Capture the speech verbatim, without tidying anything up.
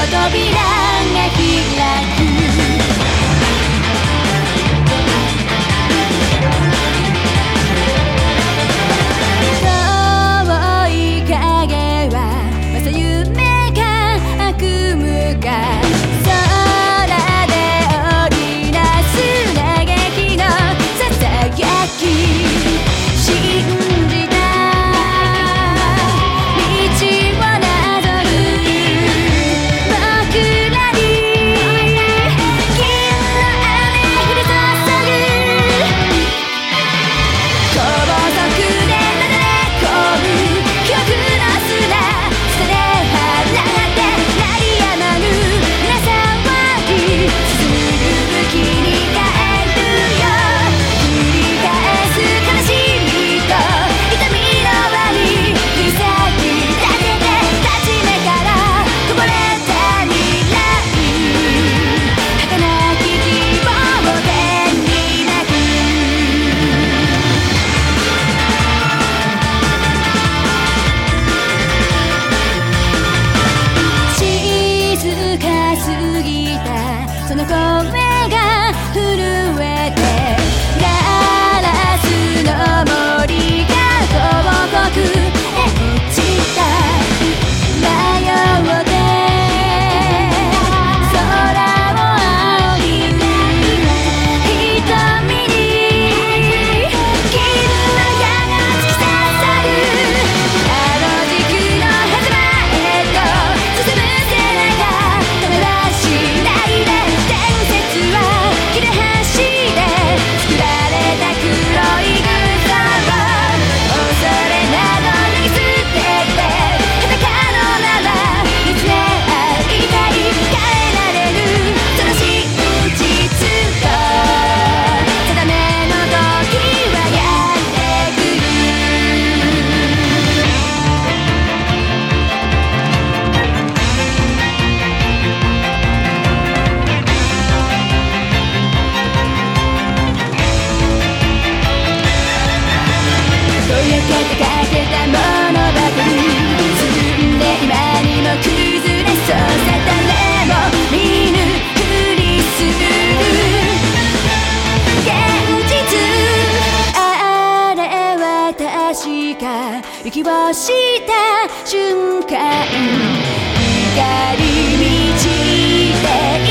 その声が震えてガラスの森が遠くへ落ちた迷って空を仰ぎ瞳に金の矢が突き刺さるあの時空の狭間へと進む背中止めはしないで伝説は切れ端で作られた黒い草を恐れなど脱ぎ捨てて裸のまま見つめ合いたい変えられるその真実と定めの時はやってくるぼやけてかけたものばかり進んで今にも崩れそうさ誰も見ぬふりする現実あれは確か息をした瞬間光り満ちて